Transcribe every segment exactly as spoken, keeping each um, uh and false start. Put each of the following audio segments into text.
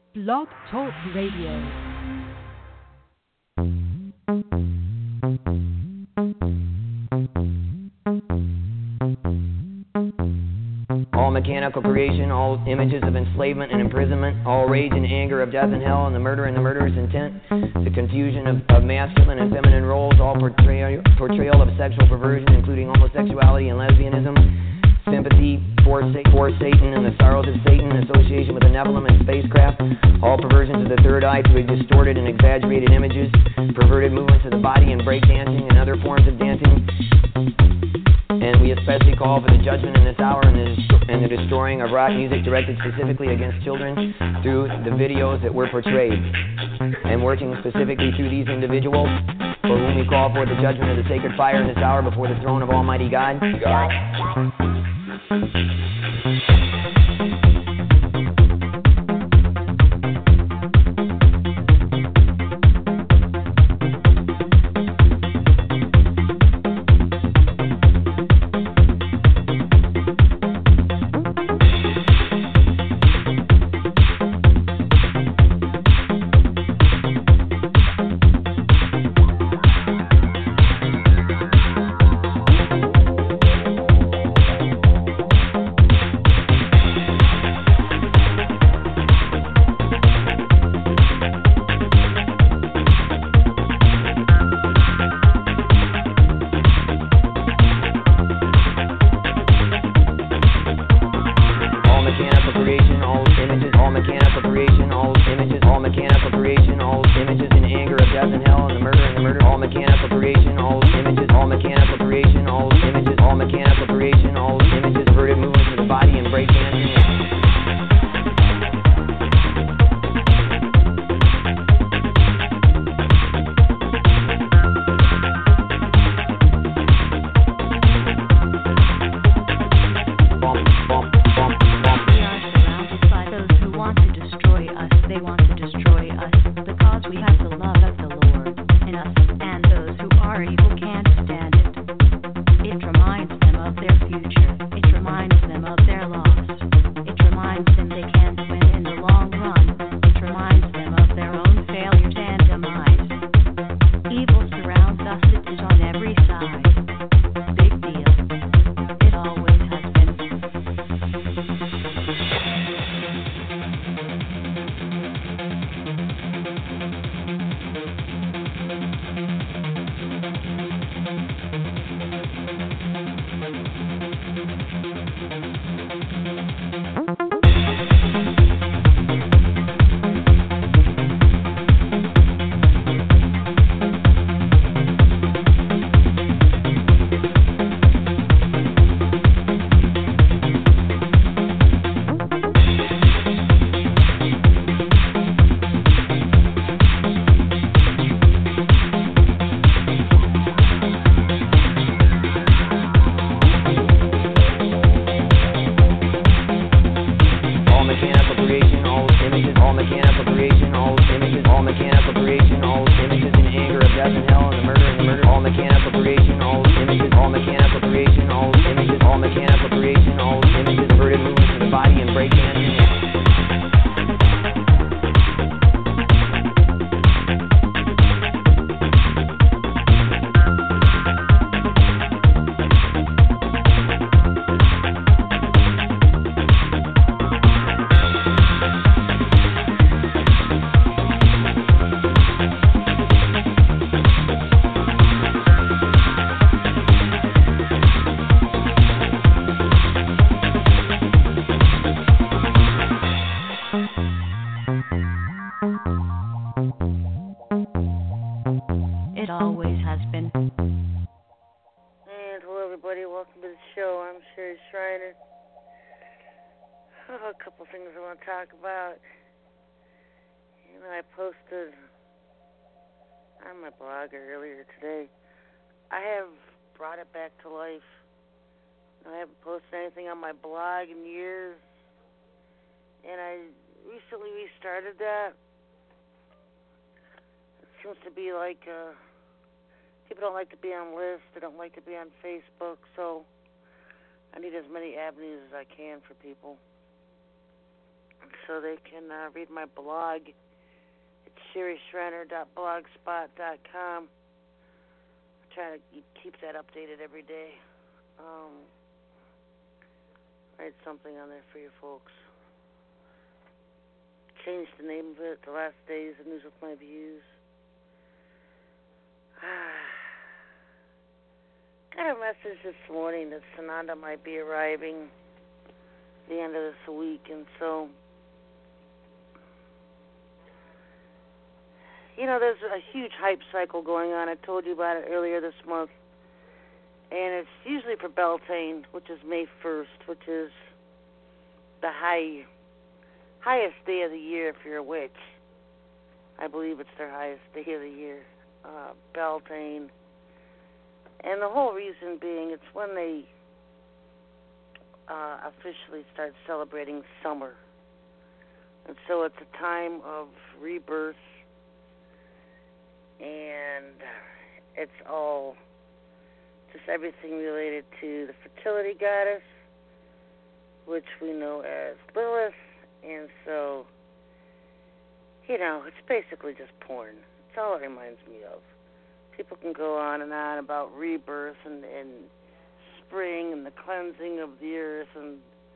Blog Talk Radio. All mechanical creation, all images of enslavement and imprisonment, all rage and anger of death and hell, and the murder and the murderer's intent, the confusion of, of masculine and feminine roles, all portrayal, portrayal of sexual perversion, including homosexuality and lesbianism, sympathy for, for Satan and the sorrows of Satan, association with the Nephilim and spacecraft, all perversions of the third eye through distorted and exaggerated images, perverted movements of the body and breakdancing and other forms of dancing. And we especially call for the judgment in this hour and the, and the destroying of rock music directed specifically against children through the videos that were portrayed. And working specifically through these individuals, for whom we call for the judgment of the sacred fire in this hour before the throne of Almighty God. God. Talk about, you know, I posted on my blog earlier today. I have brought it back to life. I haven't posted anything on my blog in years, and I recently restarted that. It seems to be like uh, people don't like to be on lists, they don't like to be on Facebook, so I need as many avenues as I can for people. so they can uh, read my blog at sherry schreiner dot blogspot dot com. I try to keep that updated every day. Um, write something on there for you folks. Changed the name of it the last days of News with My Views. Got a message this morning that Sananda might be arriving at the end of this week, and so, you know, there's a huge hype cycle going on. I told you about it earlier this month, and it's usually for Beltane, which is May first, which is the high highest day of the year if you're a witch. I believe it's their highest day of the year, uh, Beltane. And the whole reason being, it's when they uh, officially start celebrating summer. And so it's a time of rebirth, and it's all just everything related to the fertility goddess, which we know as Lilith. And so, you know, it's basically just porn. It's all it reminds me of. People can go on and on about rebirth and, and spring and the cleansing of the earth and,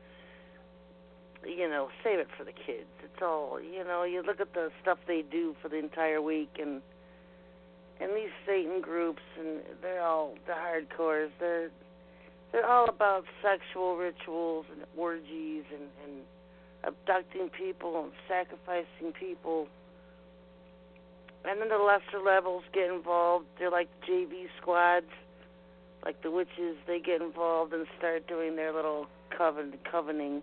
you know, save it for the kids. It's all, you know, you look at the stuff they do for the entire week, and and these Satan groups, and they're all the hardcores. They're they're all about sexual rituals and orgies and, and abducting people and sacrificing people. And then the lesser levels get involved. They're like J V squads, like the witches. They get involved and start doing their little coven covening.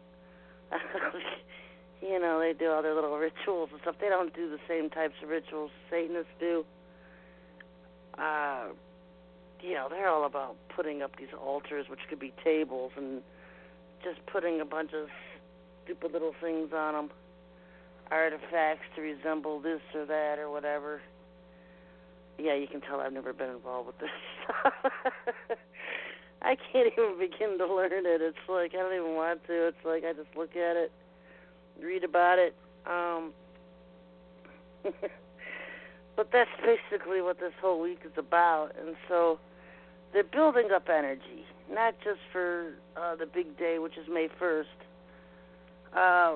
You know, they do all their little rituals and stuff. They don't do the same types of rituals Satanists do. Uh, you know, they're all about putting up these altars, which could be tables, and just putting a bunch of stupid little things on them. Artifacts to resemble this or that or whatever. Yeah, you can tell I've never been involved with this. I can't even begin to learn it. It's like I don't even want to. It's like I just look at it, read about it. Um, but that's basically what this whole week is about. And so they're building up energy, not just for uh, the big day, which is May first. Uh,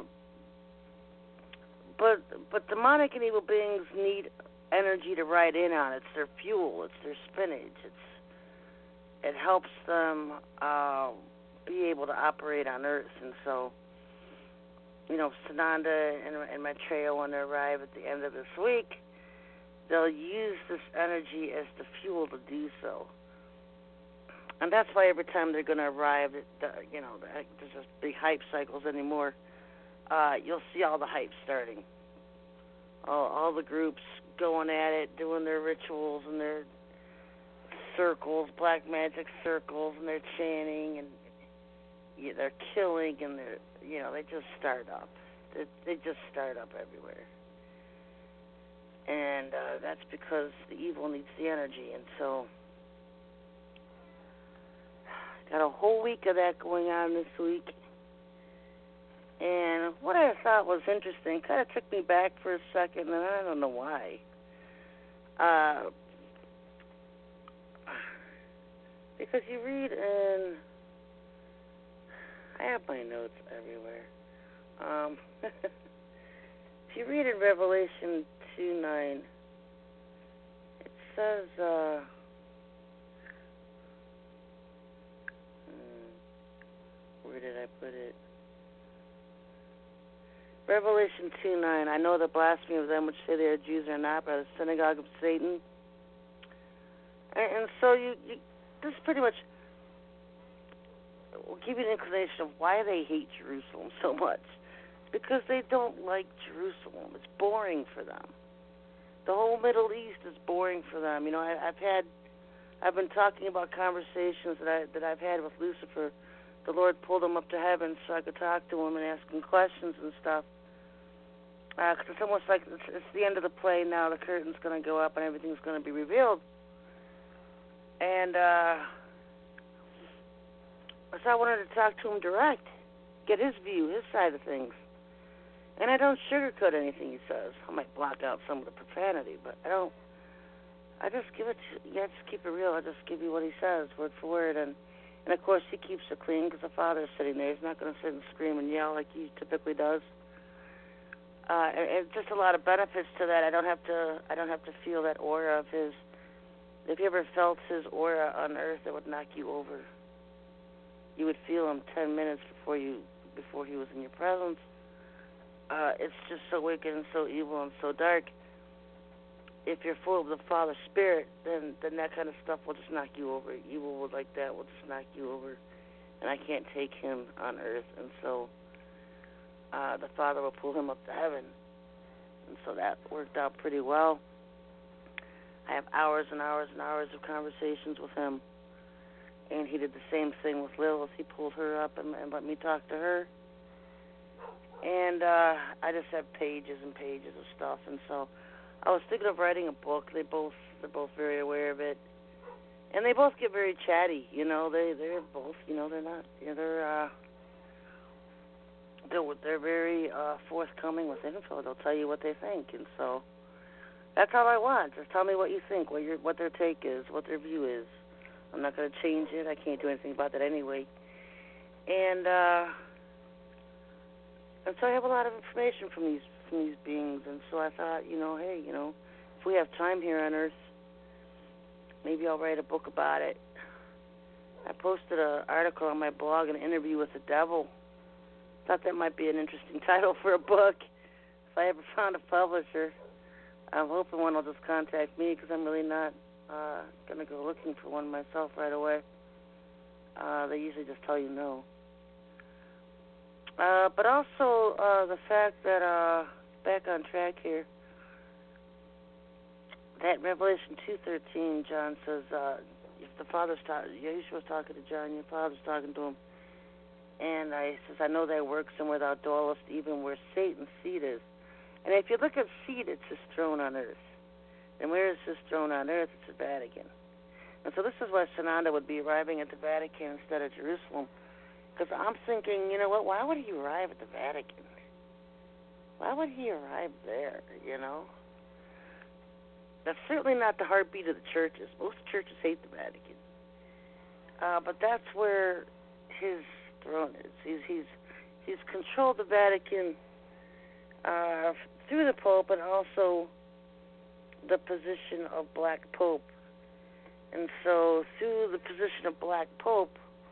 But but demonic and evil beings need energy to ride in on. It's their fuel. It's their spinach. It's it helps them uh, be able to operate on Earth. And so, you know, Sananda and, and Maitreya, when they arrive at the end of this week, they'll use this energy as the fuel to do so. And that's why every time they're going to arrive, the, you know, the, there's just big hype cycles anymore. Uh, you'll see all the hype starting. All, all the groups going at it, doing their rituals and their circles, black magic circles, and they're chanting, and yeah, they're killing, and they're, you know, they just start up. They, they just start up everywhere. And uh, that's because the evil needs the energy. And so, got a whole week of that going on this week. And what I thought was interesting kind of took me back for a second, and I don't know why. Uh, because you read in, I have my notes everywhere. Um, if you read in Revelation two nine, it says, uh, where did I put it? Revelation two nine, I know the blasphemy of them which say they are Jews are not, but the synagogue of Satan. And, and so you, you, this pretty much will give you an inclination of why they hate Jerusalem so much. It's because they don't like Jerusalem. It's boring for them. The whole Middle East is boring for them. You know, I, I've had, I've been talking about conversations that I that I've had with Lucifer. The Lord pulled him up to heaven so I could talk to him and ask him questions and stuff. Because uh, it's almost like it's, it's the end of the play now. The curtain's going to go up and everything's going to be revealed. And uh, so I wanted to talk to him direct, get his view, his side of things. And I don't sugarcoat anything he says. I might block out some of the profanity, but I don't. I just give it. To, yeah, just keep it real. I just give you what he says, word for word, and and of course he keeps it clean because the father's sitting there. He's not going to sit and scream and yell like he typically does. Uh, and, and just a lot of benefits to that. I don't have to. I don't have to feel that aura of his. If you ever felt his aura on Earth, it would knock you over. You would feel him ten minutes before you before he was in your presence. Uh, it's just so wicked and so evil and so dark. If you're full of the Father Spirit, then, then that kind of stuff will just knock you over. Evil like that will just knock you over. And I can't take him on earth. And so uh, the Father will pull him up to heaven. And so that worked out pretty well. I have hours and hours and hours of conversations with him. And he did the same thing with Lilith. He pulled her up and, and let me talk to her. And uh, I just have pages and pages of stuff. And so I was thinking of writing a book. They both they're both very aware of it, and they both get very chatty. You know, they they're both you know they're not you know, they're uh, they're they're very uh, forthcoming with info. They'll tell you what they think, and so that's all I want. Just tell me what you think, what your what their take is, what their view is. I'm not going to change it. I can't do anything about that anyway. And uh, and so I have a lot of information from these. from these beings, and so I thought, you know, hey, you know, if we have time here on Earth, maybe I'll write a book about it. I posted an article on my blog, an interview with the devil. Thought that might be an interesting title for a book. If I ever found a publisher, I'm hoping one will just contact me because I'm really not uh, going to go looking for one myself right away. Uh, they usually just tell you no. Uh, but also uh, the fact that, uh, back on track here, that Revelation two thirteen, John says, uh, if the Father's talking, Yeshua was talking to John, your Father's talking to him, and I says, I know thy works, and where thou dwellest, even where Satan's seat is. And if you look at seat, it's his throne on earth. And where is his throne on earth? It's the Vatican. And so this is why Sananda would be arriving at the Vatican instead of Jerusalem. Because I'm thinking, you know what, why would he arrive at the Vatican? Why would he arrive there, you know? That's certainly not the heartbeat of the churches. Most churches hate the Vatican. Uh, but that's where his throne is. He's he's he's controlled the Vatican uh, through the Pope and also the position of Black Pope. And so through the position of Black Pope,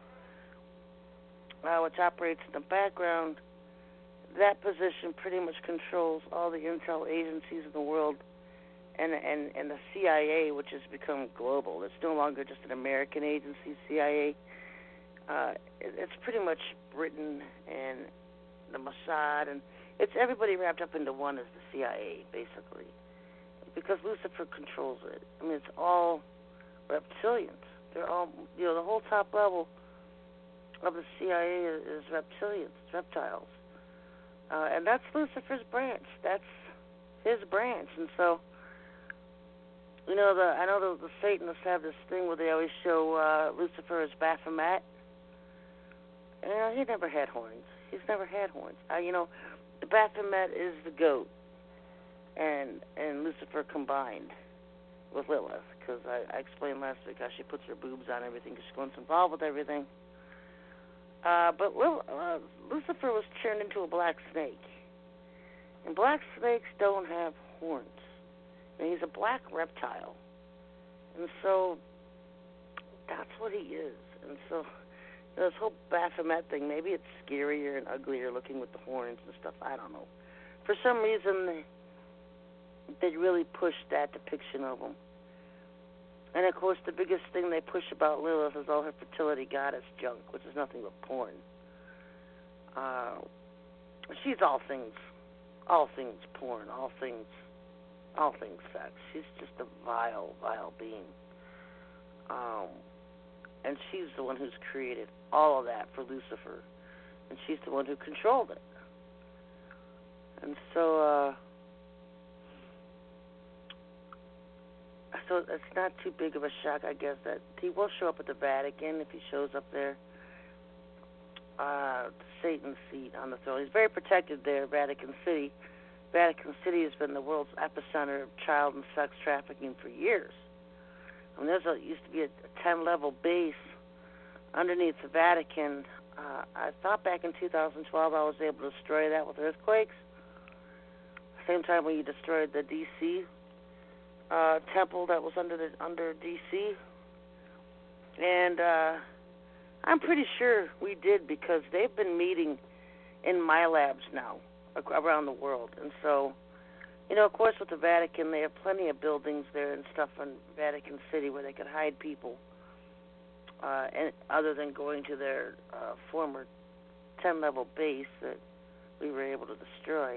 Uh, which operates in the background, that position pretty much controls all the intel agencies in the world and, and, and the C I A, which has become global. It's no longer just an American agency, C I A. Uh, it, it's pretty much Britain and the Mossad, and it's everybody wrapped up into one as the C I A, basically, because Lucifer controls it. I mean, it's all reptilians. They're all, you know, the whole top level of the C I A is reptilians, reptiles. Uh, and that's Lucifer's branch. That's his branch. And so, you know, the I know the, the Satanists have this thing where they always show uh, Lucifer as Baphomet. You know, he never had horns. He's never had horns. Uh, you know, the Baphomet is the goat, and and Lucifer combined with Lilith, because I, I explained last week how she puts her boobs on everything because she wants involved with everything. Uh, but Lil, uh, Lucifer was turned into a black snake. And black snakes don't have horns. And he's a black reptile. And so that's what he is. And so you know, this whole Baphomet thing, maybe it's scarier and uglier looking with the horns and stuff. I don't know. For some reason, they, they really pushed that depiction of him. And, of course, the biggest thing they push about Lilith is all her fertility goddess junk, which is nothing but porn. Uh, she's all things, all things porn, all things, all things sex. She's just a vile, vile being. Um, and she's the one who's created all of that for Lucifer. And she's the one who controlled it. And so, uh... So it's not too big of a shock, I guess, that he will show up at the Vatican if he shows up there. uh, Satan's seat on the throne. He's very protected there, Vatican City. Vatican City has been the world's epicenter of child and sex trafficking for years. I mean, there's a, used to be a ten-level base underneath the Vatican. Uh, I thought back in two thousand twelve I was able to destroy that with earthquakes. Same time when you destroyed the D C uh, temple that was under the under D C, and uh, I'm pretty sure we did because they've been meeting in my labs now around the world, and so. You know, of course, with the Vatican, they have plenty of buildings there and stuff in Vatican City where they could hide people, uh, and other than going to their uh, former ten-level base that we were able to destroy.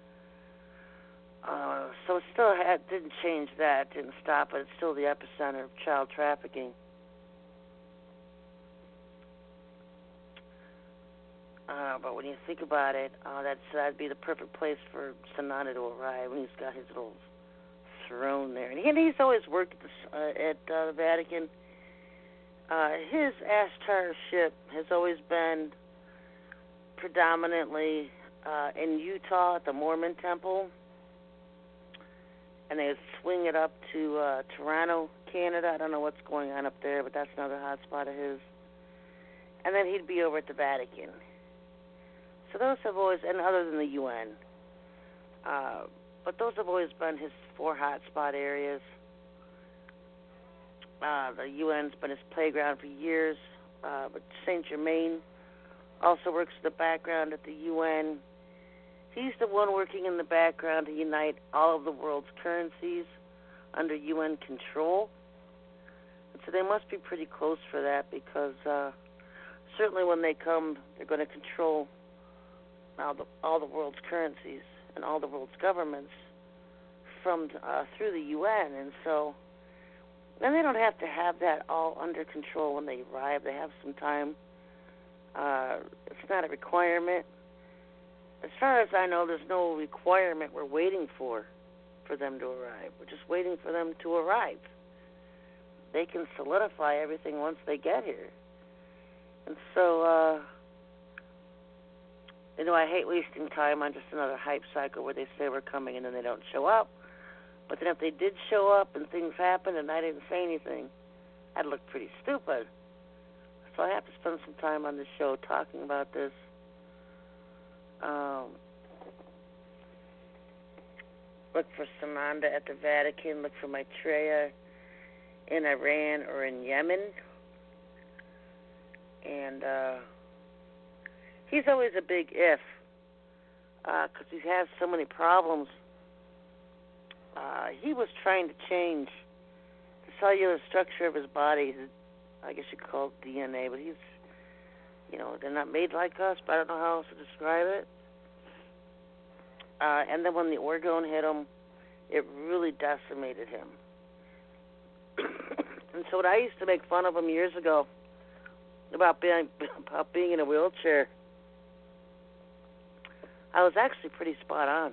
Uh, so it still had, didn't change that, didn't stop it. It's still the epicenter of child trafficking. Uh, but when you think about it, uh, that's, that'd be the perfect place for Sananda to arrive when he's got his little throne there. And, he, and he's always worked at the, uh, at, uh, the Vatican. Uh, his Ashtar ship has always been predominantly uh, in Utah at the Mormon Temple. And they swing it up to uh, Toronto, Canada. I don't know what's going on up there, but that's another hot spot of his. And then he'd be over at the Vatican. So those have always, and other than the U N, uh, but those have always been his four hotspot areas. Uh, the U N's been his playground for years, uh, but Saint Germain also works in the background at the U N. He's the one working in the background to unite all of the world's currencies under U N control. And so they must be pretty close for that because uh, certainly when they come, they're going to control all the, all the world's currencies and all the world's governments from uh, through the U N, and so then they don't have to have that all under control when they arrive. They have some time. Uh, it's not a requirement. As far as I know, there's no requirement we're waiting for for them to arrive. We're just waiting for them to arrive. They can solidify everything once they get here, and so. Uh, You know, I hate wasting time on just another hype cycle where they say we're coming and then they don't show up. But then if they did show up and things happened and I didn't say anything, I'd look pretty stupid. So I have to spend some time on this show talking about this. Um, look for Sananda at the Vatican. Look for Maitreya in Iran or in Yemen. And, uh... he's always a big if, because uh, he has so many problems. Uh, he was trying to change the cellular structure of his body. I guess you could call it D N A, but he's, you know, they're not made like us, but I don't know how else to describe it. Uh, and then when the orgone hit him, it really decimated him. And so what I used to make fun of him years ago about being, about being in a wheelchair, I was actually pretty spot on.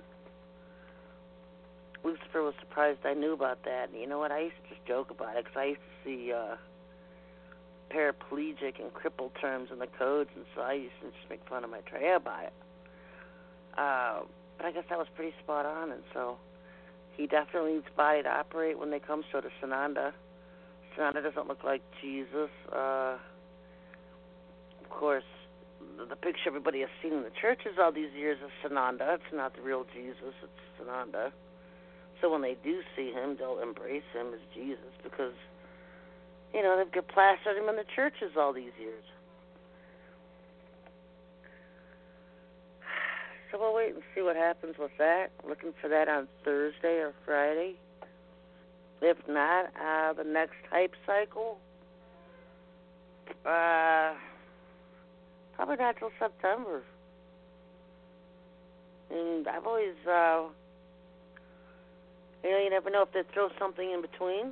Lucifer was surprised I knew about that. And you know what? I used to just joke about it because I used to see uh, paraplegic and crippled terms in the codes, and so I used to just make fun of Maitreya by it. Uh, but I guess that was pretty spot on, and so he definitely needs body to operate when they come so to Sananda. Sananda doesn't look like Jesus. Uh, of course, the picture everybody has seen in the churches all these years of Sananda. It's not the real Jesus, it's Sananda. So when they do see him, they'll embrace him as Jesus because, you know, they've got plastered him in the churches all these years. So we'll wait and see what happens with that. Looking for that on Thursday or Friday. If not, uh, the next hype cycle, uh... probably not till September. And I've always, uh, you know, you never know if they throw something in between.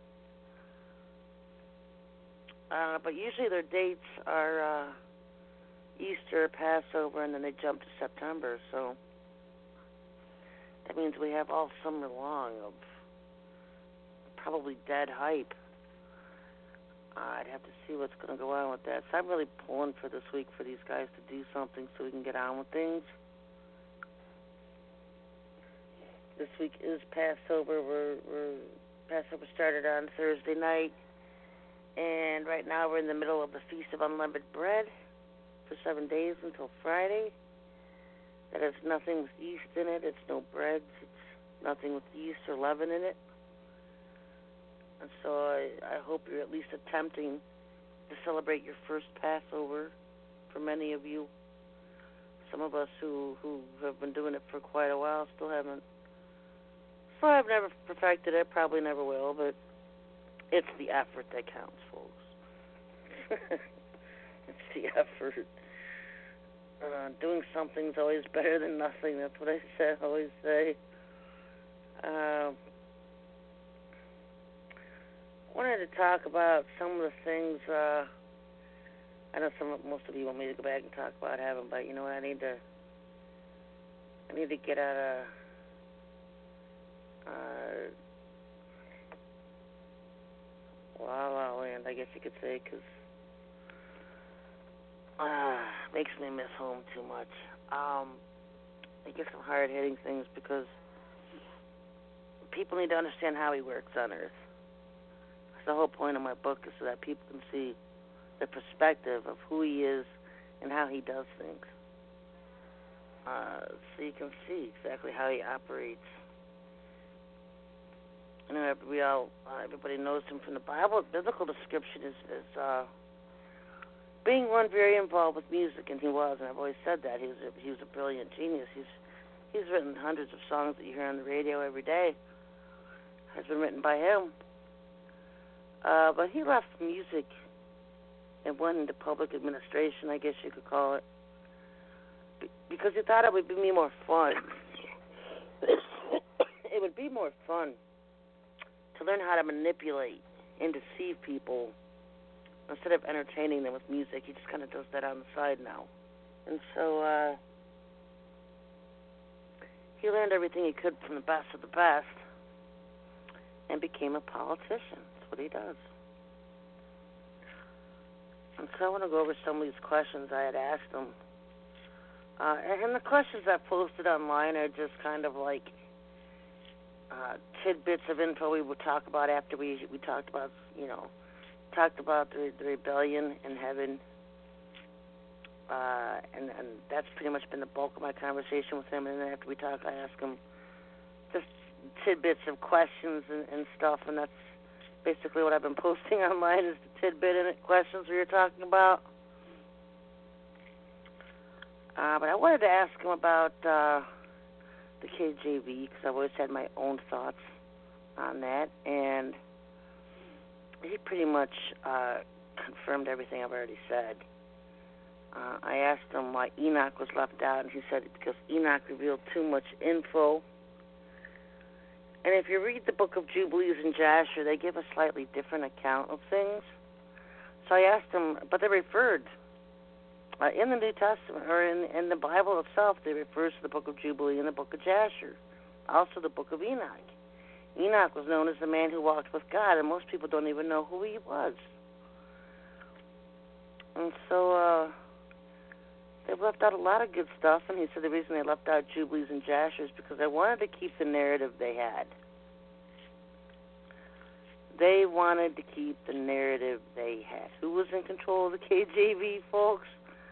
Uh, but usually their dates are uh, Easter, Passover, and then they jump to September. So that means we have all summer long of probably dead hype. Uh, I'd have to see what's going to go on with that. So I'm really pulling for this week for these guys to do something so we can get on with things. This week is Passover. We're, we're Passover started on Thursday night, and right now we're in the middle of the Feast of Unleavened Bread for seven days until Friday. That has nothing with yeast in it. It's no breads. It's nothing with yeast or leaven in it. And so I, I hope you're at least attempting to celebrate your first Passover for many of you. Some of us who, who have been doing it for quite a while still haven't. So I've never perfected it, probably never will, but it's the effort that counts, folks. It's the effort. Uh, doing something's always better than nothing. That's what I say, always say. Uh, wanted to talk about some of the things. Uh, I know some, most of you want me to go back and talk about heaven, but you know what? I need to. I need to get out of. Uh, La La Land, I guess you could say, because uh, makes me miss home too much. Um, I get some hard-hitting things because people need to understand how he works on Earth. That's the whole point of my book, is so that people can see the perspective of who he is and how he does things. Uh, so you can see exactly how he operates. You know, we all, uh, everybody knows him from the Bible. Biblical description is, is uh, being one very involved with music, and he was, and I've always said that. He was a, he was a brilliant genius. He's he's written hundreds of songs that you hear on the radio every day. Has been written by him. Uh, but he left music and went into public administration, I guess you could call it, be- because he thought it would be more fun. It would be more fun to learn how to manipulate and deceive people instead of entertaining them with music. He just kind of does that on the side now. And so uh, he learned everything he could from the best of the best and became a politician. That's what he does. And so I want to go over some of these questions I had asked him. Uh, and the questions I posted online are just kind of like Uh, tidbits of info we would talk about after we we talked about, you know, talked about the, the rebellion in heaven, uh, and, and that's pretty much been the bulk of my conversation with him. And then after we talk, I ask him just tidbits of questions and, and stuff, and that's basically what I've been posting online is the tidbit and questions we were talking about. Uh, but I wanted to ask him about Uh, the K J V, because I've always had my own thoughts on that, and he pretty much uh, confirmed everything I've already said. Uh, I asked him why Enoch was left out, and he said it's because Enoch revealed too much info. And if you read the book of Jubilees and Jasher, they give a slightly different account of things. So I asked him, but they referred Uh, in the New Testament, or in, in the Bible itself, they refers to the book of Jubilee and the book of Jasher, also the book of Enoch. Enoch was known as the man who walked with God, and most people don't even know who he was. And so uh, they've left out a lot of good stuff, and he said the reason they left out Jubilees and Jasher is because they wanted to keep the narrative they had. They wanted to keep the narrative they had. Who was in control of the K J V, folks?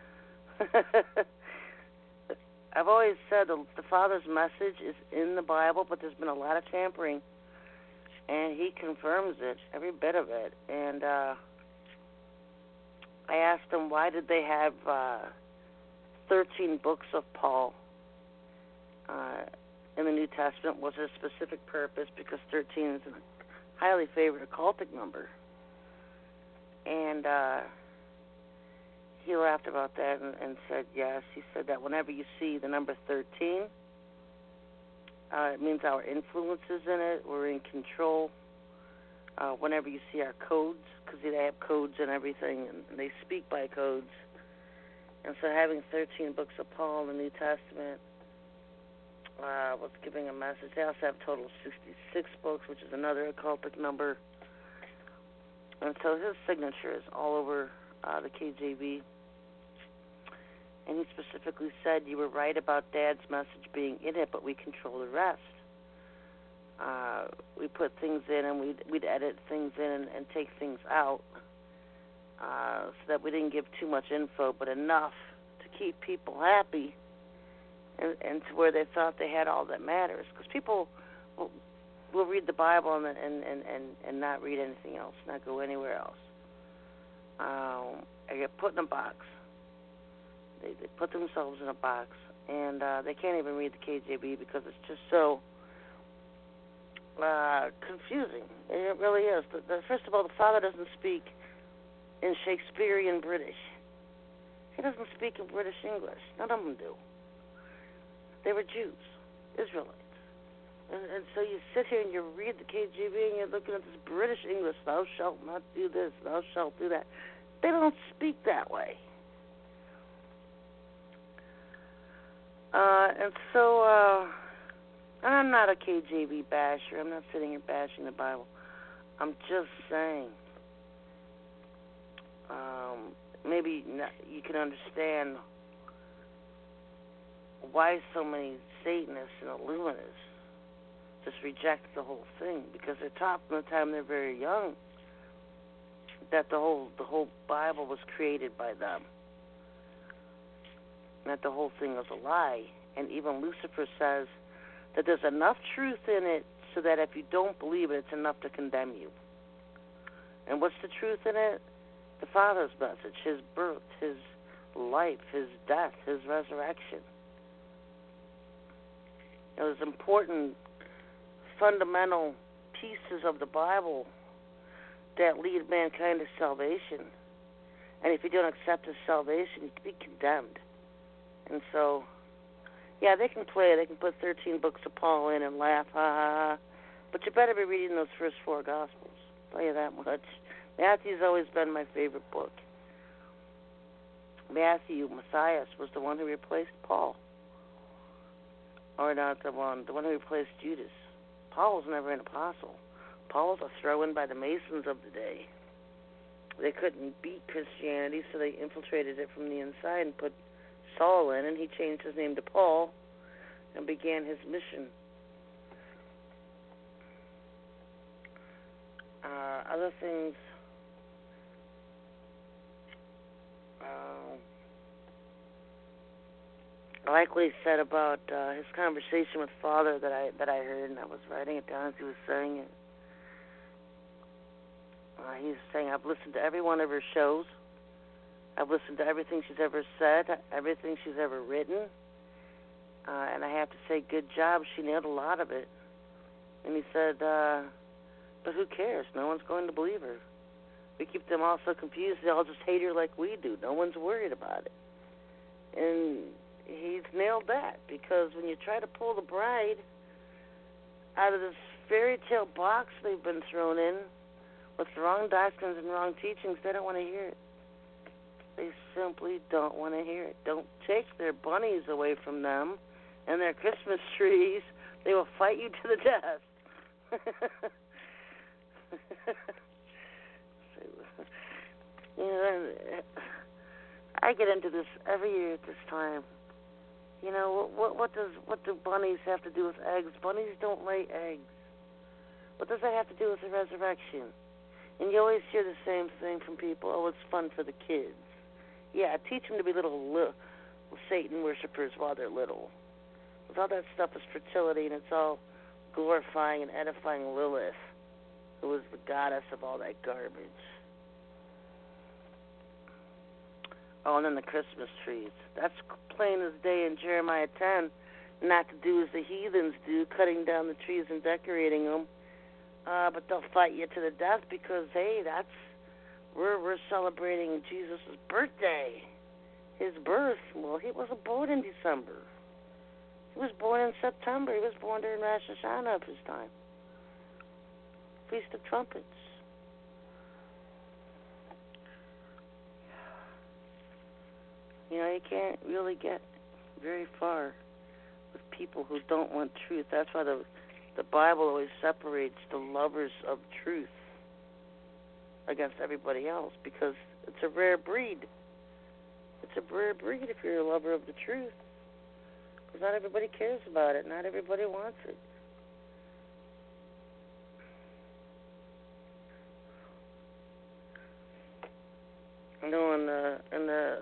I've always said the, the Father's message is in the Bible, but there's been a lot of tampering, and he confirms it, every bit of it. And uh, I asked him, why did they have uh, thirteen books of Paul uh, in the New Testament? Was there a specific purpose? Because thirteen is a highly favored occultic number. And uh, he laughed about that and, and said yes. He said that whenever you see the number thirteen, uh, it means our influence is in it. We're in control. Uh, whenever you see our codes, because they have codes and everything, and they speak by codes. And so having thirteen books of Paul in the New Testament uh, was giving a message. They also have a total of sixty-six books, which is another occultic number. And so his signature is all over uh, the K J V. And he specifically said, you were right about Dad's message being in it, but we control the rest. Uh, we put things in and we'd, we'd edit things in and, and take things out uh, so that we didn't give too much info, but enough to keep people happy and, and to where they thought they had all that matters. Because people will, will read the Bible and, and, and, and, and not read anything else, not go anywhere else. Um, I get put in a box. They, they put themselves in a box, and uh, they can't even read the K J V because it's just so uh, confusing. It really is. The, the, first of all, the Father doesn't speak in Shakespearean British. He doesn't speak in British English. None of them do. They were Jews, Israelites. And, and so you sit here and you read the K J V and you're looking at this British English, thou shalt not do this, thou shalt do that. They don't speak that way. Uh, and so, uh, and I'm not a K J V basher. I'm not sitting here bashing the Bible. I'm just saying, um, maybe not, you can understand why so many Satanists and Illuminists just reject the whole thing, because they're taught from the time they're very young that the whole the whole Bible was created by them. That the whole thing was a lie. And even Lucifer says that there's enough truth in it so that if you don't believe it, it's enough to condemn you. And what's the truth in it? The Father's message, his birth, his life, his death, his resurrection. There's important, fundamental pieces of the Bible that lead mankind to salvation. And if you don't accept his salvation, you can be condemned. And so, yeah, they can play. They can put thirteen books of Paul in and laugh, ha, ha, ha. But you better be reading those first four Gospels. I'll tell you that much. Matthew's always been my favorite book. Matthew, Matthias, was the one who replaced Paul. Or not the one, the one who replaced Judas. Paul was never an apostle. Paul was a throw-in by the Masons of the day. They couldn't beat Christianity, so they infiltrated it from the inside and put Saul in, and he changed his name to Paul and began his mission. Uh, other things, uh, I like what he said about uh, his conversation with Father that I that I heard, and I was writing it down as he was saying it. Uh, he was saying, I've listened to every one of her shows. I've listened to everything she's ever said, everything she's ever written, uh, and I have to say, good job. She nailed a lot of it. And he said, uh, but who cares? No one's going to believe her. We keep them all so confused. They all just hate her like we do. No one's worried about it. And he's nailed that, because when you try to pull the bride out of this fairy tale box they've been thrown in with wrong doctrines and wrong teachings, they don't want to hear it. They simply don't want to hear it. Don't take their bunnies away from them and their Christmas trees. They will fight you to the death. You know, I get into this every year at this time. You know, what what does what do bunnies have to do with eggs? Bunnies don't lay eggs. What does that have to do with the resurrection? And you always hear the same thing from people. Oh, it's fun for the kids. Yeah, teach them to be little, little Satan worshipers while they're little. Because all that stuff is fertility, and it's all glorifying and edifying Lilith, who was the goddess of all that garbage. Oh, and then the Christmas trees. That's plain as day in Jeremiah ten, not to do as the heathens do, cutting down the trees and decorating them. Uh, but they'll fight you to the death because, hey, that's we're we're celebrating Jesus' birthday, his birth. Well, he wasn't born in December. He was born in September. He was born during Rosh Hashanah of his time. Feast of Trumpets. You know, you can't really get very far with people who don't want truth. That's why the the Bible always separates the lovers of truth against everybody else because it's a rare breed. It's a rare breed if you're a lover of the truth. Because not everybody cares about it. Not everybody wants it. I know in the, in the,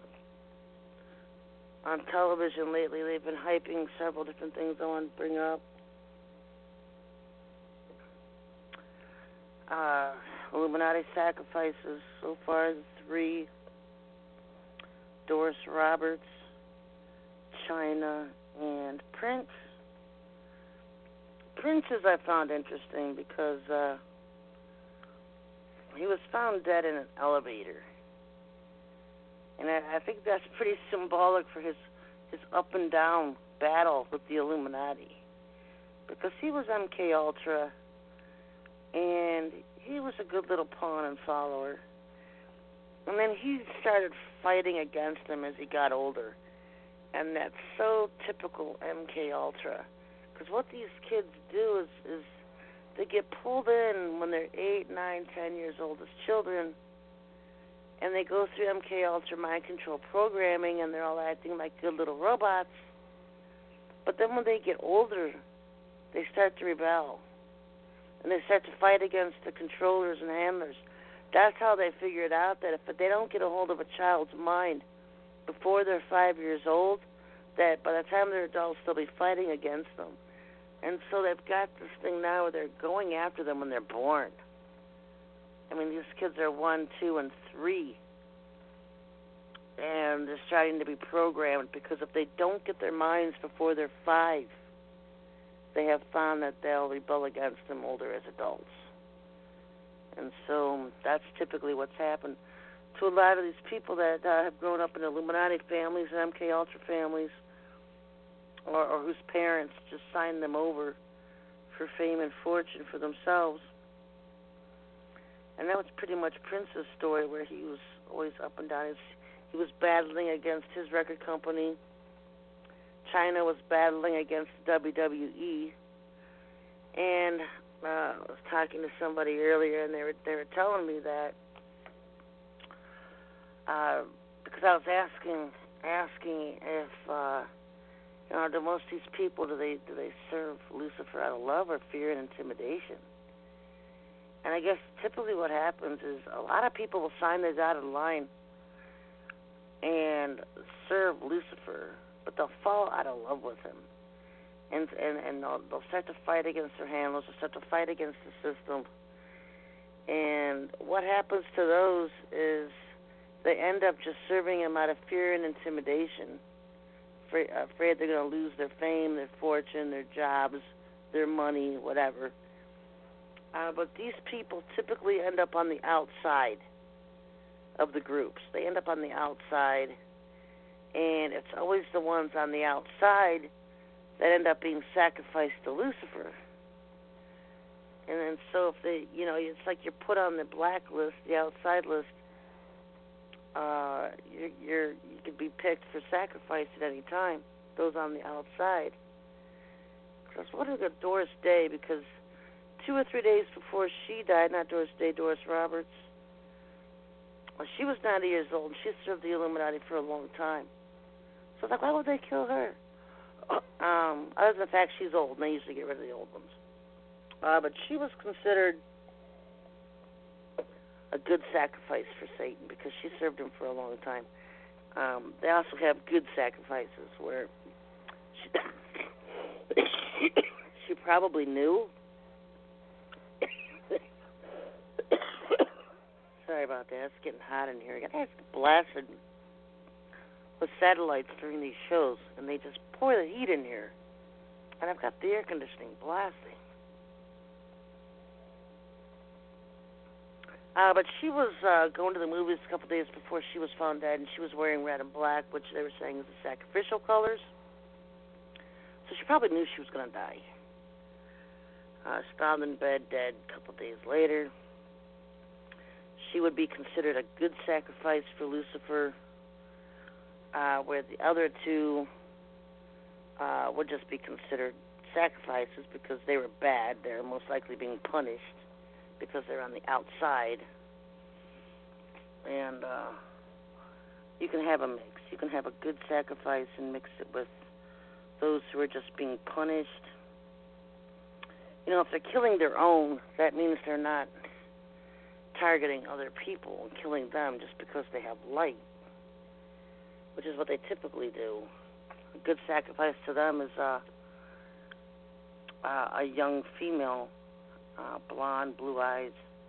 on television lately they've been hyping several different things I want to bring up. Uh, Illuminati sacrifices, so far three. Doris Roberts, China, and Prince. Prince's I found interesting because uh, he was found dead in an elevator. And I, I think that's pretty symbolic for his, his up and down battle with the Illuminati. Because he was M K Ultra, and he was a good little pawn and follower. And then he started fighting against them as he got older. And that's so typical M K Ultra. Because what these kids do is, is they get pulled in when they're eight, nine, ten years old as children. And they go through M K Ultra mind control programming, and they're all acting like good little robots. But then when they get older, they start to rebel. And they start to fight against the controllers and handlers. That's how they figured out that if they don't get a hold of a child's mind before they're five years old, that by the time they're adults, they'll be fighting against them. And so they've got this thing now where they're going after them when they're born. I mean, these kids are one, two, and three. And they're starting to be programmed because if they don't get their minds before they're five, they have found that they'll rebel against them older as adults. And so that's typically what's happened to a lot of these people that uh, have grown up in Illuminati families and M K Ultra families, or, or whose parents just signed them over for fame and fortune for themselves. And that was pretty much Prince's story, where he was always up and down. He was battling against his record company. China was battling against the W W E. And uh, I was talking to somebody earlier, and they were they were telling me that uh, because I was asking asking if uh, you know, do most of these people do they do they serve Lucifer out of love or fear and intimidation? And I guess typically what happens is a lot of people will sign their dotted line and serve Lucifer, but they'll fall out of love with him. And and, and they'll, they'll start to fight against their handlers, they'll start to fight against the system. And what happens to those is they end up just serving him out of fear and intimidation, afraid, afraid they're going to lose their fame, their fortune, their jobs, their money, whatever. Uh, but these people typically end up on the outside of the groups. They end up on the outside, and it's always the ones on the outside that end up being sacrificed to Lucifer. And then so if they, you know, it's like you're put on the blacklist, the outside list, uh, you're, you're, you could be picked for sacrifice at any time, those on the outside. Because what is it, Doris Day, because two or three days before she died, not Doris Day, Doris Roberts, well, she was ninety years old, and she served the Illuminati for a long time. So I was like, why would they kill her? Um, other than the fact she's old, and they usually get rid of the old ones. Uh, but she was considered a good sacrifice for Satan because she served him for a long time. Um, they also have good sacrifices where she, she probably knew. Sorry about that. It's getting hot in here. I got blasted with satellites during these shows, and they just pour the heat in here. And I've got the air conditioning blasting. Uh, but she was uh, going to the movies a couple days before she was found dead, and she was wearing red and black, which they were saying is the sacrificial colors. So she probably knew she was going to die. Uh, she found in bed dead a couple days later. She would be considered a good sacrifice for Lucifer, uh, where the other two uh, would just be considered sacrifices because they were bad. They're most likely being punished because they're on the outside And uh, you can have a mix. You can have a good sacrifice and mix it with those who are just being punished. You know, if they're killing their own, that means they're not targeting other people and killing them just because they have light, which is what they typically do. A good sacrifice to them is uh, uh, a young female, uh, blonde, blue eyes,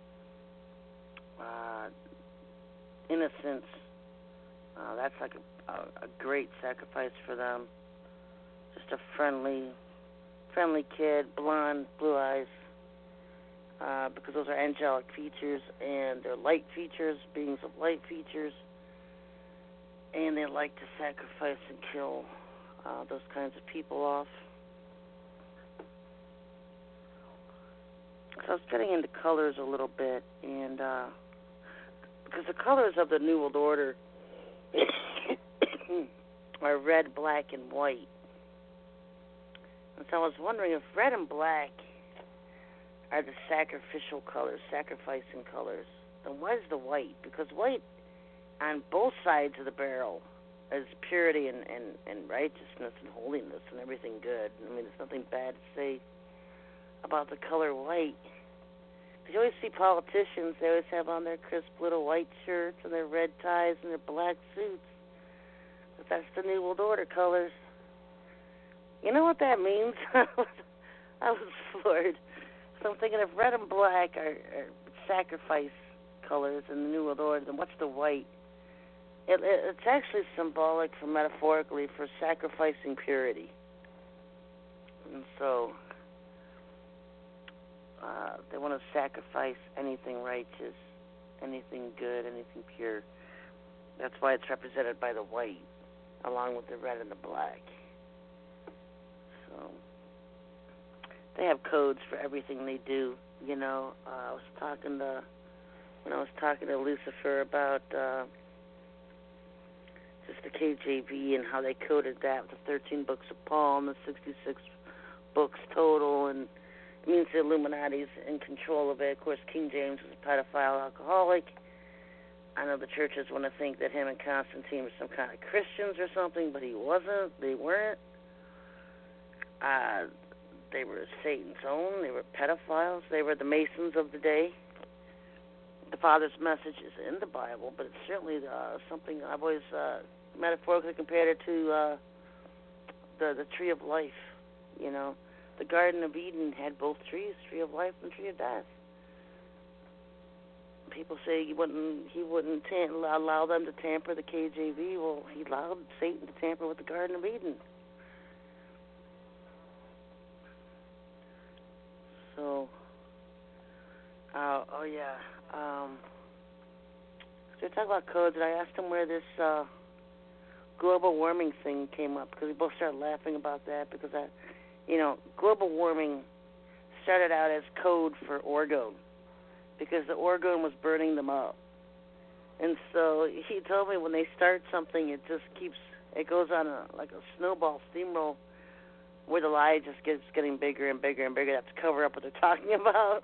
uh, innocence. Uh, that's like a, a, a great sacrifice for them. Just a friendly, friendly kid, blonde, blue eyes, uh, because those are angelic features, and they're light features, beings of light features, and they like to sacrifice and kill uh, those kinds of people off. So I was getting into colors a little bit, and uh, because the colors of the New World Order are red, black, and white. And so I was wondering if red and black are the sacrificial colors, sacrificing colors, then what is the white? Because white on both sides of the barrel is purity and, and, and righteousness and holiness and everything good. I mean, there's nothing bad to say about the color white. Because you always see politicians, they always have on their crisp little white shirts and their red ties and their black suits. But that's the New World Order colors. You know what that means? I was floored. So I'm thinking if red and black are, are sacrifice colors in the New World Order, then what's the white? It, it, it's actually symbolic for metaphorically for sacrificing purity. And so uh, they want to sacrifice anything righteous, anything good, anything pure. That's why it's represented by the white, along with the red and the black. So they have codes for everything they do. You know, uh, I was talking to when I was talking to Lucifer about uh, just the K J V and how they coded that with the thirteen books of Paul and the sixty-six books total, and it means the Illuminati's in control of it. Of course, King James was a pedophile alcoholic. I know the churches want to think that him and Constantine were some kind of Christians or something, but he wasn't. They weren't. Uh, they were Satan's own. They were pedophiles. They were the Masons of the day. The Father's message is in the Bible, but it's certainly uh, something I've always uh, metaphorically compared it to uh, the the tree of life. You know, the Garden of Eden had both trees, tree of life and tree of death. People say he wouldn't he wouldn't tam- allow them to tamper the K J V. Well, he allowed Satan to tamper with the Garden of Eden. So, uh, oh yeah. Um, so we talk about codes, and I asked him where this uh, global warming thing came up, because we both started laughing about that, because I, you know, global warming started out as code for orgone, because the orgone was burning them up. And so he told me when they start something, it just keeps, it goes on a like a snowball steamroll, where the lie just gets getting bigger and bigger and bigger. That's to cover up what they're talking about.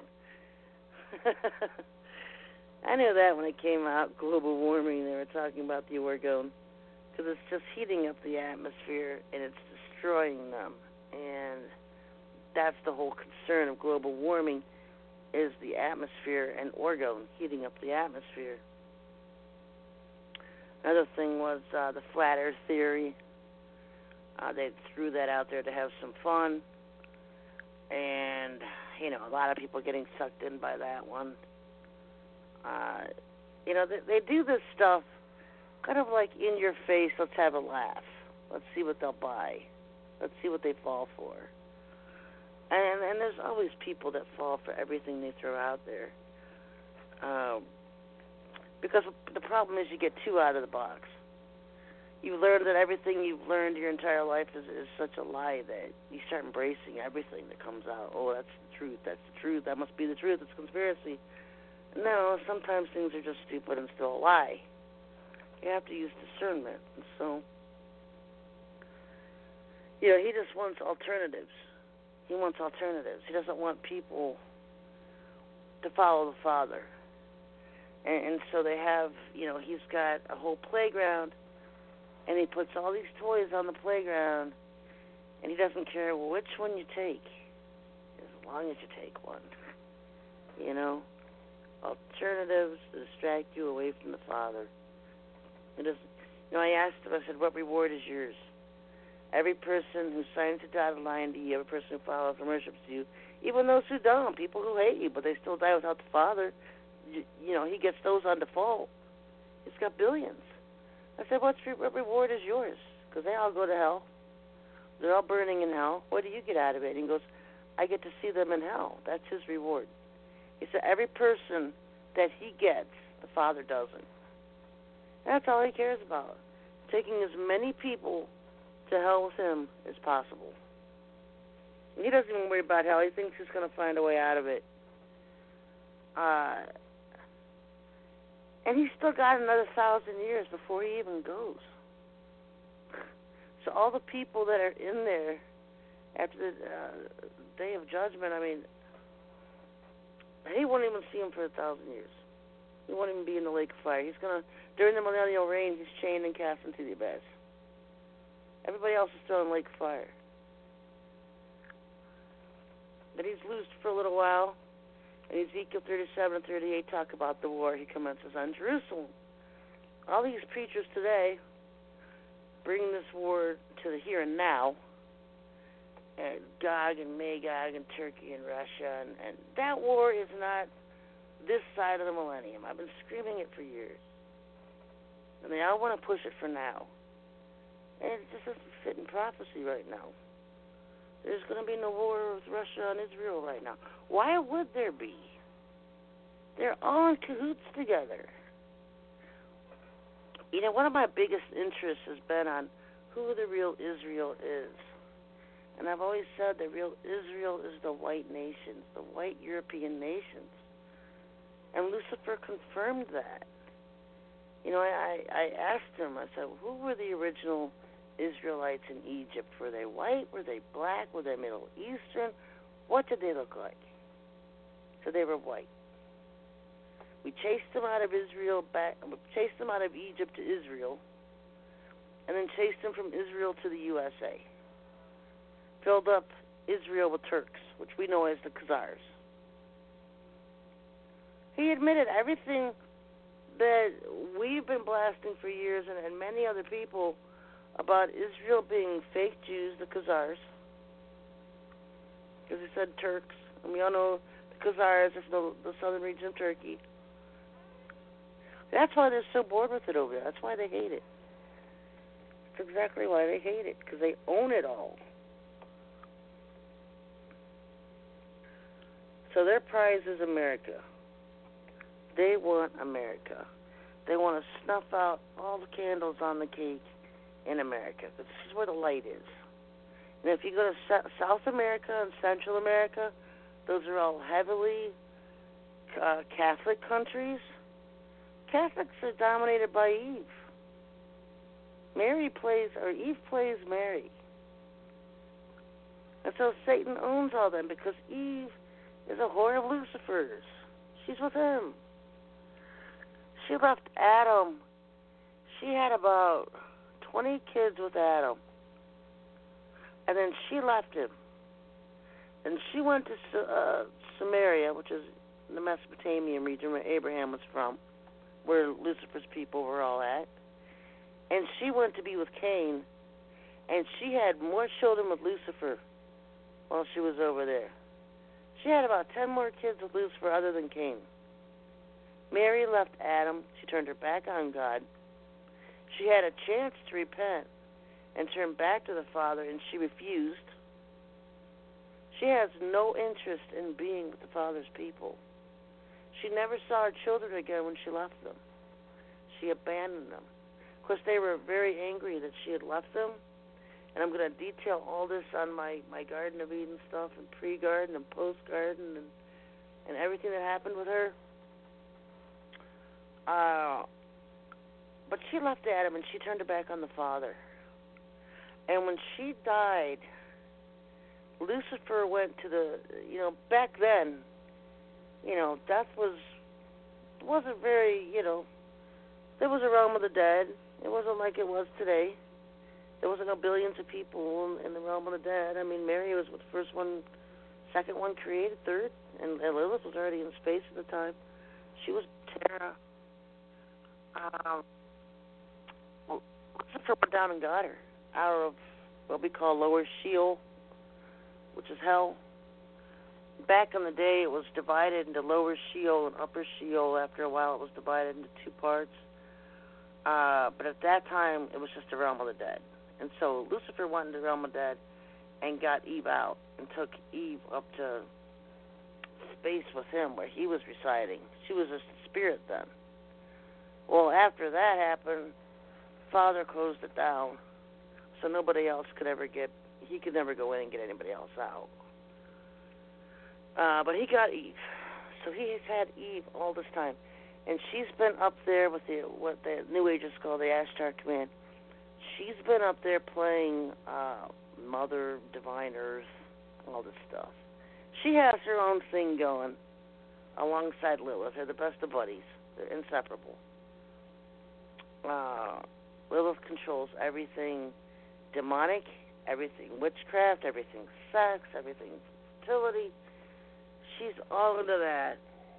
I knew that when it came out, global warming, they were talking about the orgone, because it's just heating up the atmosphere and it's destroying them. And that's the whole concern of global warming, is the atmosphere and orgone, heating up the atmosphere. Another thing was uh, the flat earth theory. Uh, they threw that out there to have some fun. And, you know, a lot of people getting sucked in by that one. Uh, you know, they, they do this stuff kind of like in your face, let's have a laugh. Let's see what they'll buy. Let's see what they fall for. And, and there's always people that fall for everything they throw out there. Um, because the problem is you get too out of the box. You learn that everything you've learned your entire life is, is such a lie that you start embracing everything that comes out. Oh, that's the truth. That's the truth. That must be the truth. It's conspiracy. No, sometimes things are just stupid and still a lie. You have to use discernment. And so, you know, he just wants alternatives. He wants alternatives. He doesn't want people to follow the Father. And, and so they have, you know, he's got a whole playground, and he puts all these toys on the playground, and he doesn't care which one you take, as long as you take one. You know, alternatives to distract you away from the Father. It doesn't. You know, I asked him. I said, "What reward is yours?" Every person who signs a dotted line to you, every person who follows and worships you, even those who don't, people who hate you, but they still die without the Father. You, you know, he gets those on default. He's got billions. I said, "What's what reward is yours?" Because they all go to hell. They're all burning in hell. What do you get out of it? And he goes, "I get to see them in hell. That's his reward." He said, every person that he gets, the Father doesn't. That's all he cares about. Taking as many people to hell with him as possible. And he doesn't even worry about hell. He thinks he's going to find a way out of it. Uh, and he's still got another thousand years before he even goes. So all the people that are in there after the uh, day of judgment, I mean, he won't even see him for a thousand years. He won't even be in the lake of fire. He's going to, during the millennial reign, he's chained and cast into the abyss. Everybody else is still in the lake of fire. But he's loosed for a little while. And Ezekiel thirty-seven and thirty-eight talk about the war he commences on Jerusalem. All these preachers today bring this war to the here and now. And Gog and Magog and Turkey and Russia. And, and that war is not this side of the millennium. I've been screaming it for years. And they all want to push it for now. And it just doesn't fit in prophecy right now. There's going to be no war with Russia and Israel right now. Why would there be? They're all in cahoots together. You know, one of my biggest interests has been on who the real Israel is. And I've always said the real Israel is the white nations, the white European nations. And Lucifer confirmed that. You know, I, I asked him, I said, who were the original Israelites in Egypt? Were they white? Were they black? Were they Middle Eastern? What did they look like? So they were white. We chased them out of Israel back, chased them out of Egypt to Israel, and then chased them from Israel to the U S A. Filled up Israel with Turks, which we know as the Khazars. He admitted everything that we've been blasting for years, and, and many other people, about Israel being fake Jews, the Khazars. Because he said Turks, and we all know the Khazars is the, the southern region of Turkey. That's why they're so bored with it over there. That's why they hate it. That's exactly why they hate it, because they own it all. So their prize is America. They want America. They want to snuff out all the candles on the cake in America. This is where the light is. And if you go to South America and Central America, those are all heavily uh, Catholic countries. Catholics are dominated by Eve. Mary plays, or Eve plays Mary. And so Satan owns all them because Eve is a whore of Lucifer's. She's with him. She left Adam. She had about twenty kids with Adam. And then she left him. And she went to uh, Samaria, which is the Mesopotamian region where Abraham was from, where Lucifer's people were all at. And she went to be with Cain. And she had more children with Lucifer while she was over there. She had about ten more kids with Lucifer other than Cain. Mary left Adam. She turned her back on God. She had a chance to repent and turn back to the Father, and she refused. She has no interest in being with the Father's people. She never saw her children again when she left them. She abandoned them. Of course, they were very angry that she had left them, and I'm going to detail all this on my, my Garden of Eden stuff, and pre-garden and post-garden, and, and everything that happened with her. Uh, but she left Adam, and she turned her back on the Father. And when she died, Lucifer went to the, you know, back then, you know, death was wasn't very, you know, there was a realm of the dead. It wasn't like it was today. There wasn't no billions of people in, in the realm of the dead. I mean, Mary was the first one, second one created, third, and, and Lilith was already in space at the time. She was Terra. Um, well, Lucifer went down and got her out of what we call Lower Sheol, which is hell. Back in the day, it was divided into Lower Sheol and Upper Sheol. After a while, it was divided into two parts. Uh, but at that time, it was just the realm of the dead. And so Lucifer went into the realm of the dead and got Eve out and took Eve up to space with him where he was residing. She was just a spirit then. Well, after that happened, Father closed it down so nobody else could ever get, he could never go in and get anybody else out. Uh, but he got Eve. So he's had Eve all this time. And she's been up there with the what the New Agers call the Ashtar Command. She's been up there playing uh, Mother, Divine Earth, all this stuff. She has her own thing going alongside Lilith. They're the best of buddies. They're inseparable. Uh, Lilith controls everything demonic, everything witchcraft, everything sex, everything fertility. She's all into that.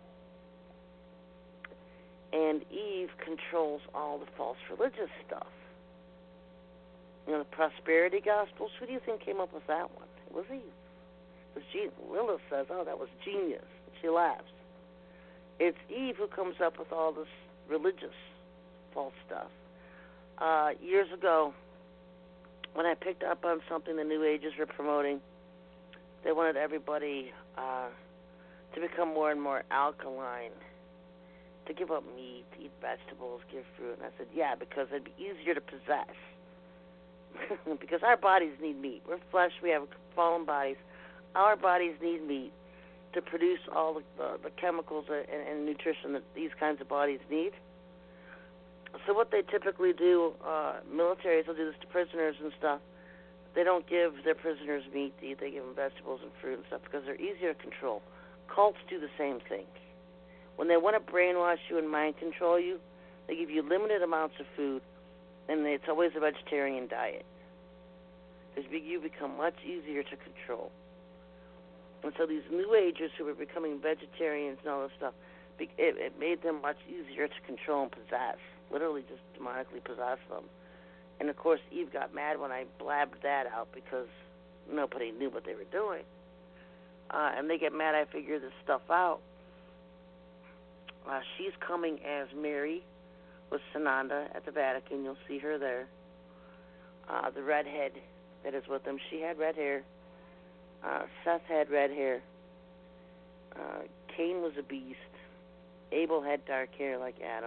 And Eve controls all the false religious stuff. You know, the prosperity gospels, who do you think came up with that one? It was Eve. It was Genius. Lilith says, oh, that was genius. She laughs. It's Eve who comes up with all this religious false stuff. Uh, years ago, when I picked up on something the New Agers were promoting, they wanted everybody uh, to become more and more alkaline, to give up meat, to eat vegetables, give fruit. And I said, yeah, because it'd be easier to possess. Because our bodies need meat. We're flesh. We have fallen bodies. Our bodies need meat to produce all the, the, the chemicals and, and nutrition that these kinds of bodies need. So what they typically do, uh, militaries will do this to prisoners and stuff. They don't give their prisoners meat to eat. They give them vegetables and fruit and stuff because they're easier to control. Cults do the same thing. When they want to brainwash you and mind control you, they give you limited amounts of food, and it's always a vegetarian diet. Because you become much easier to control. And so these New Agers who were becoming vegetarians and all this stuff, it, it made them much easier to control and possess, literally just demonically possess them. And, of course, Eve got mad when I blabbed that out because nobody knew what they were doing. Uh, and they get mad I figure this stuff out. Uh, she's coming as Mary with Sananda at the Vatican. You'll see her there. Uh, the redhead that is with them, she had red hair. Uh, Seth had red hair. Uh, Cain was a beast. Abel had dark hair like Adam.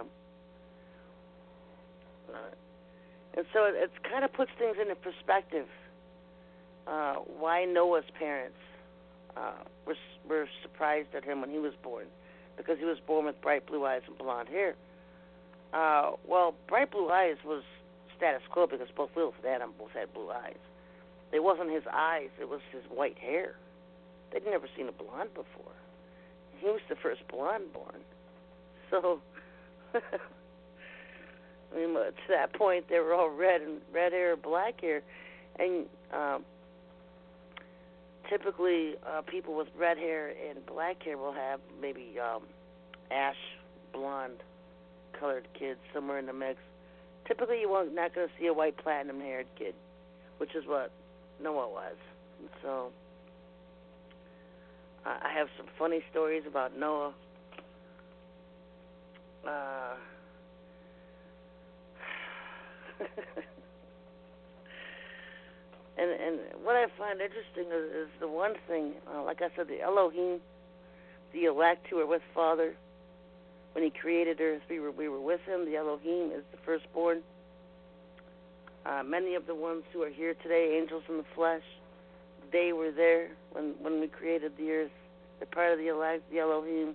Uh, and so it, it kind of puts things into perspective. Uh, why Noah's parents uh, were, were surprised at him when he was born. Because he was born with bright blue eyes and blonde hair. Uh, well, bright blue eyes was status quo because both Lilith and Adam both had blue eyes. It wasn't his eyes, it was his white hair. They'd never seen a blonde before. He was the first blonde born. So, I mean, to that point, they were all red and red hair, black hair. And um, typically, uh, people with red hair and black hair will have maybe um, ash blonde colored kids somewhere in the mix. Typically, you won't not going to see a white platinum haired kid, which is what Noah was. And so, uh, I have some funny stories about Noah. Uh, And and what I find interesting is, is the one thing, uh, like I said, the Elohim, the elect who were with Father, when he created earth, we were, we were with him. The Elohim is the firstborn. Uh, many of the ones who are here today, angels in the flesh, they were there when, when we created the earth. They're part of the elect, the Elohim.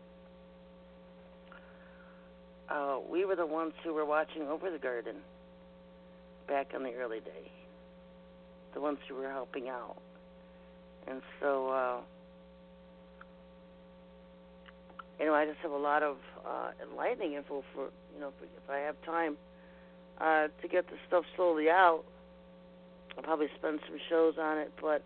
Uh, we were the ones who were watching over the garden back in the early days. The ones who were helping out. And so, uh, you know, I, I just have a lot of uh, enlightening info for, you know, for, if I have time uh, to get the stuff slowly out. I'll probably spend some shows on it, but,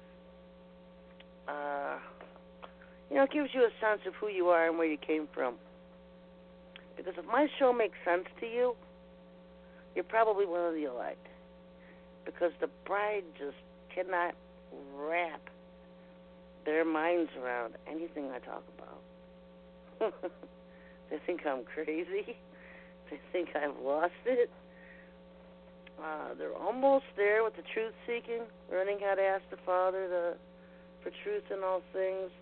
uh, you know, it gives you a sense of who you are and where you came from. Because if my show makes sense to you, you're probably one of the elect. Because the bride just cannot wrap their minds around anything I talk about. They think I'm crazy. They think I've lost it. Uh, they're almost there with the truth-seeking, learning how to ask the Father to, for truth in all things.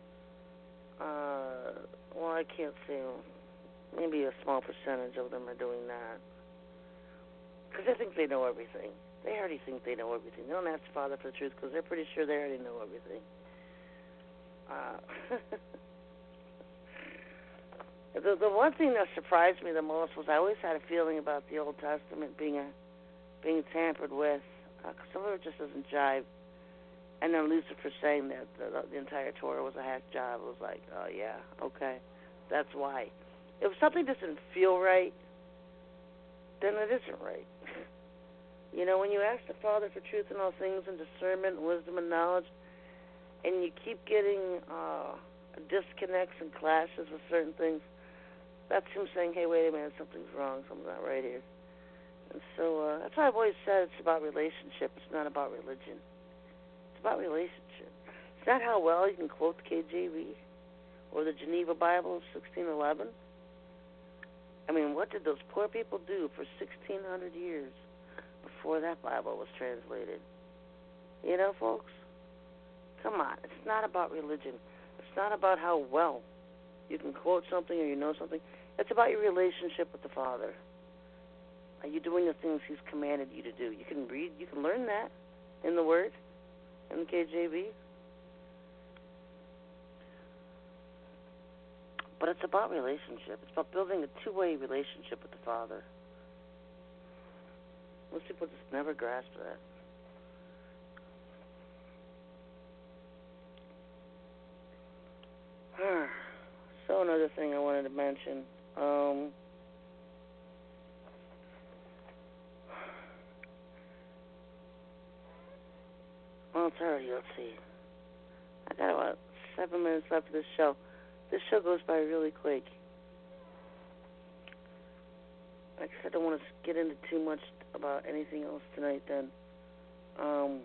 Uh, well, I can't say, maybe a small percentage of them are doing that. Because they think they know everything. They already think they know everything. They don't ask the Father for the truth because they're pretty sure they already know everything. Uh, the the one thing that surprised me the most was I always had a feeling about the Old Testament being a, being tampered with. Uh, 'cause some of it just doesn't jive. And then Lucifer saying that the, the entire Torah was a hack job. It was like, oh yeah, okay, that's why. If something doesn't feel right, then it isn't right. You know, when you ask the Father for truth in all things and discernment, wisdom, and knowledge, and you keep getting uh, disconnects and clashes with certain things, that's him saying, hey, wait a minute, something's wrong, something's not right here. And so uh, that's why I've always said it's about relationship. It's not about religion. It's about relationship. It's not how well you can quote the K J V or the Geneva Bible of sixteen eleven. I mean, what did those poor people do for sixteen hundred years before that Bible was translated? You know, folks? Come on. It's not about religion. It's not about how well you can quote something or you know something. It's about your relationship with the Father. Are you doing the things He's commanded you to do? You can read, you can learn that in the Word, in the K J V. But it's about relationship. It's about building a two-way relationship with the Father. Most people just never grasp that. So another thing I wanted to mention. Um, well, it's already, let's see. I got about seven minutes left of this show. This show goes by really quick. Like I said, I don't want to get into too much about anything else tonight then. Um,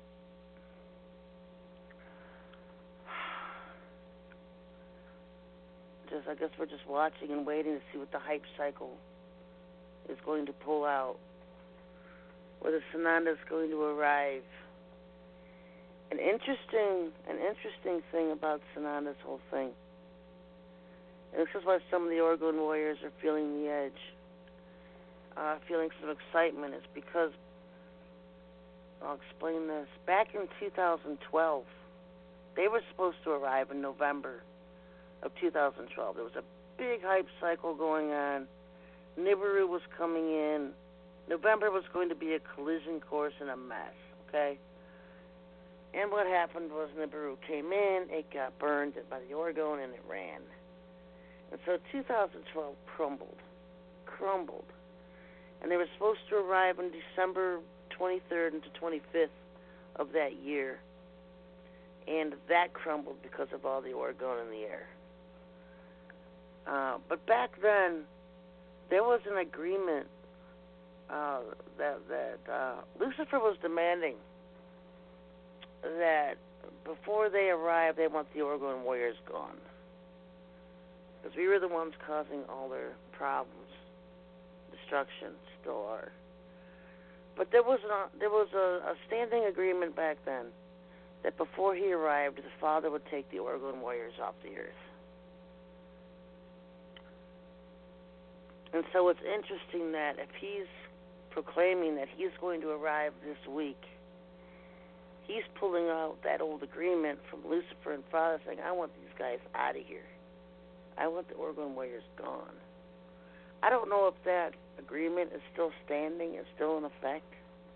just, I guess we're just watching and waiting to see what the hype cycle is going to pull out, whether Sananda is going to arrive. An interesting, an interesting thing about Sananda's whole thing, and this is why some of the Oregon Warriors are feeling the edge, uh, feeling some excitement, is because, I'll explain this. Back in two thousand twelve, they were supposed to arrive in November of two thousand twelve. There was a big hype cycle going on. Nibiru was coming in. November was going to be a collision course and a mess, okay? And what happened was Nibiru came in, it got burned by the Oregon, and it ran. And so two thousand twelve crumbled, crumbled. And they were supposed to arrive on December twenty-third and to twenty-fifth of that year. And that crumbled because of all the Oregon in the air. Uh, but back then, there was an agreement uh, that, that uh, Lucifer was demanding that before they arrived, they want the Oregon Warriors gone. Because we were the ones causing all their problems, destruction, still are. But there was a, there was a, a standing agreement back then that before he arrived, the Father would take the Oregon Warriors off the earth. And so it's interesting that if he's proclaiming that he's going to arrive this week, he's pulling out that old agreement from Lucifer and Father saying, I want these guys out of here. I want the Oregon Warriors gone. I don't know if that agreement is still standing, is still in effect.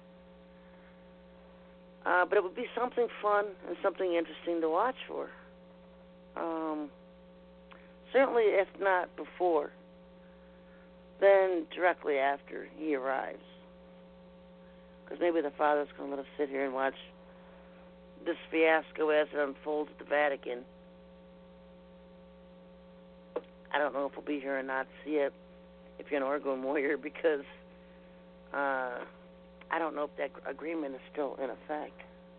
Uh, but it would be something fun and something interesting to watch for. Um, certainly if not before, then directly after he arrives. Because maybe the father's going to let us sit here and watch this fiasco as it unfolds at the Vatican. I don't know if we'll be here or not to see it if you're an Oregon Warrior, because uh, I don't know if that agreement is still in effect.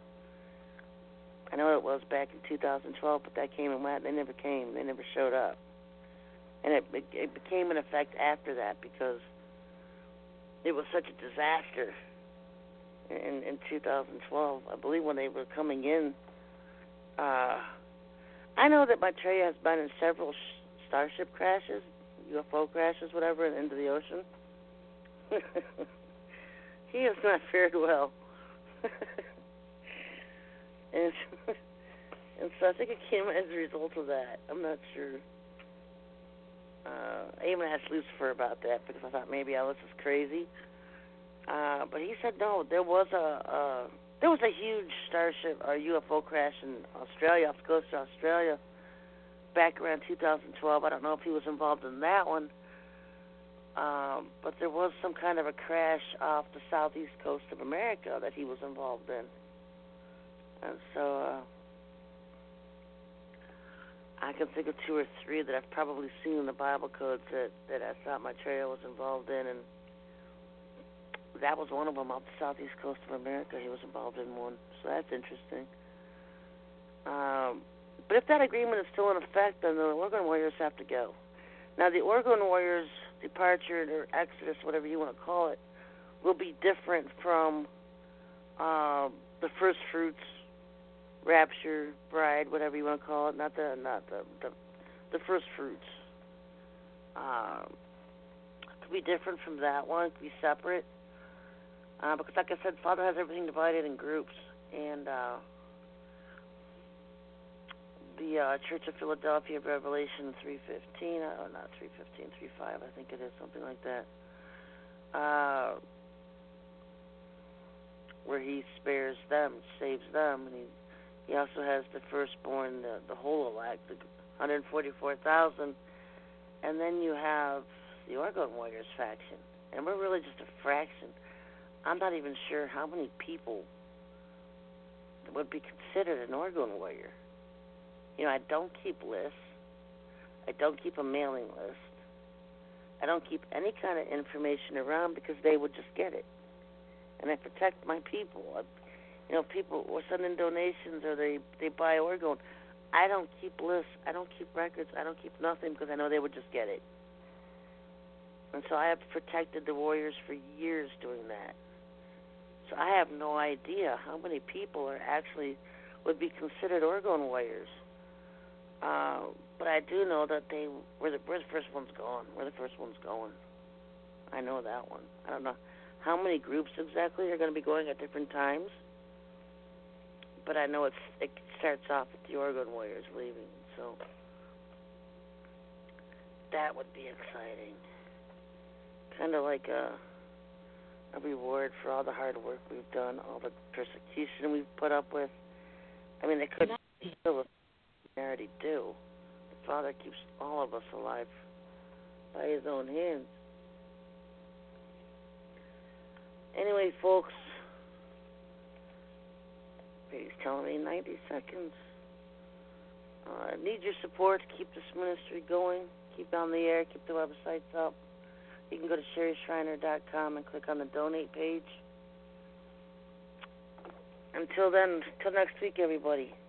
I know it was back in two thousand twelve, but that came and went. They never came. They never showed up. And it, it, it became in effect after that because it was such a disaster in, in two thousand twelve. I believe when they were coming in, uh, I know that Maitreya has been in several sh- starship crashes, U F O crashes, whatever, into the ocean. He has not fared well. and, and so I think it came as a result of that. I'm not sure. Uh, I even asked Lucifer about that because I thought maybe Ellis is crazy. Uh, but he said no. There was a uh, there was a huge starship or U F O crash in Australia, off the coast of Australia, back around two thousand twelve. I don't know if he was involved in that one, um, but there was some kind of a crash off the southeast coast of America that he was involved in, and so. Uh, I can think of two or three that I've probably seen in the Bible codes that, that I thought Maitreya was involved in, and that was one of them off the southeast coast of America. He was involved in one, so that's interesting. Um, but if that agreement is still in effect, then the Oregon Warriors have to go. Now, the Oregon Warriors' departure or exodus, whatever you want to call it, will be different from uh, the first fruits, rapture, bride, whatever you want to call it, not the not the the, the first fruits. Um, it could be different from that one. It could be separate. Uh, because, like I said, Father has everything divided in groups. And uh, the uh, Church of Philadelphia, Revelation three fifteen, oh, not three fifteen, three five, I think it is, something like that, uh, where he spares them, saves them, and he He also has the firstborn, the, the whole elect, the one hundred forty-four thousand. And then you have the Oregon Warriors faction. And we're really just a fraction. I'm not even sure how many people would be considered an Oregon Warrior. You know, I don't keep lists. I don't keep a mailing list. I don't keep any kind of information around because they would just get it. And I protect my people. I, You know, people will send in donations or they, they buy Oregon. I don't keep lists. I don't keep records. I don't keep nothing because I know they would just get it. And so I have protected the Warriors for years doing that. So I have no idea how many people are actually would be considered Oregon Warriors. Uh, but I do know that they we're the, we're the first ones going. We're the first ones going. I know that one. I don't know how many groups exactly are going to be going at different times. But I know it's, it starts off with the Oregon Warriors leaving, so that would be exciting. Kind of like a, a reward for all the hard work we've done, all the persecution we've put up with. I mean, they couldn't kill us. They already do. The Father keeps all of us alive by His own hands. Anyway, folks, he's telling me ninety seconds. I uh, need your support to keep this ministry going, keep it on the air, keep the websites up. You can go to Sherry Shriner dot com and click on the donate page. Until then, until next week, everybody.